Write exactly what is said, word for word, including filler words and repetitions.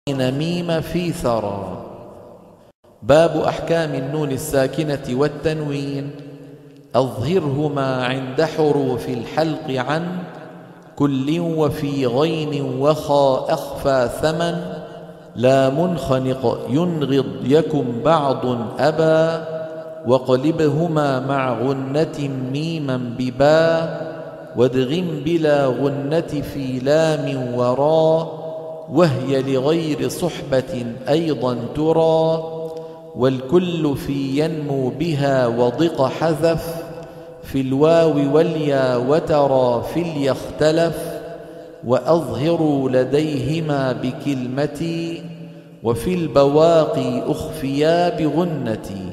ميم في ثرى. باب أحكام النون الساكنة والتنوين. أظهرهما عند حروف الحلق عن كل وفي غين وخاء أخفى ثمن لا منخنق ينغض يكن بعض أبا وقلبهما مع غنة ميما ببا وادغم بلا غنة في لام ورا وهي لغير صحبة أيضا ترى والكل في ينمو بها وضق حذف في الواو واليا وترى في اليا اختلف وأظهروا لديهما بكلمتي وفي البواقي أخفيا بغنتي.